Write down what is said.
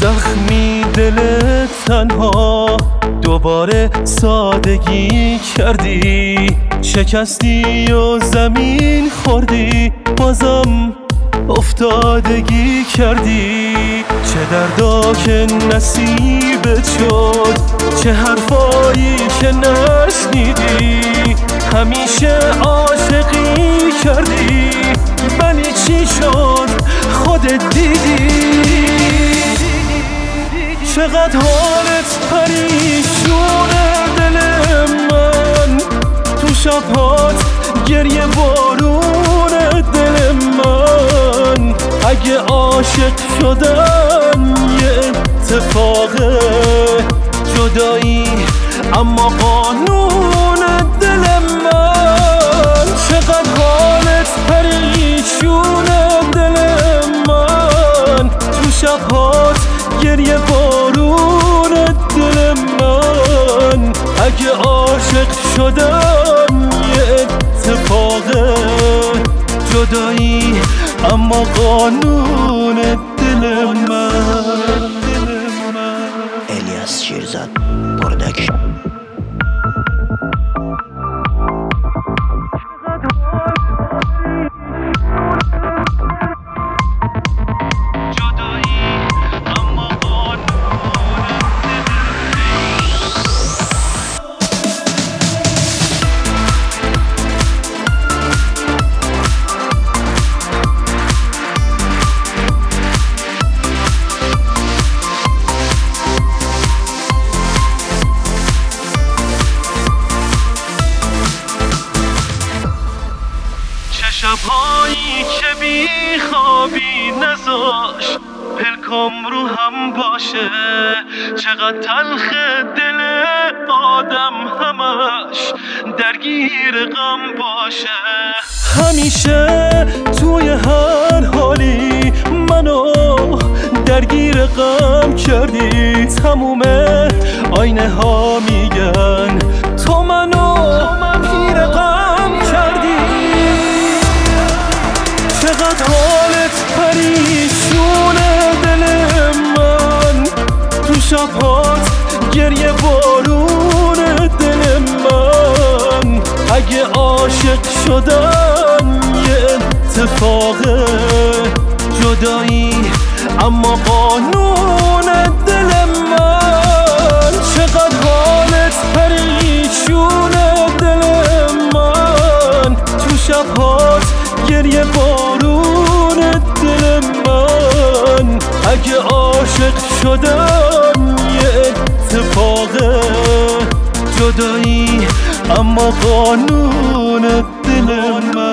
زخمی دل تنها دوباره سادگی کردی، شکستی و زمین خوردی، بازم افتادگی کردی. چه دردا که نصیبت شد، چه حرفایی که نشنیدی، همیشه عاشقی کردی ولی چی شد خودت دیدی. چقدر حالت پریشونه دل من، تو شبهات گریه بارون دل من. اگه عاشق شدن یه اتفاقه، جدایی اما قانون دل من. چقدر حالت پریشونه دل من، تو شبهات گریه بارون دل من. اگه عاشق شدم یه اتفاقه، جدایی اما قانون دل من. الیاس شیرزاد پروداکشن. شبهایی که بی خوابی نذاش پلکام رو هم باشه، چقدر تلخ دل آدم همش درگیر غم باشه. همیشه توی هر حالی منو درگیر غم کردی، تموم آینه ها میگن تو منو پیر غم کردی. چقدر حالت پریشونه دل من، تو شبهات گریه بارون دل من. اگه عاشق شدم یه اتفاقه، جدایی اما قانون دل من. چقدر حالت پریشونه دل من، تو شبهات گریه بارون دل من. اگه عاشق شدم یه اتفاقه، جدایی اما قانون دل من.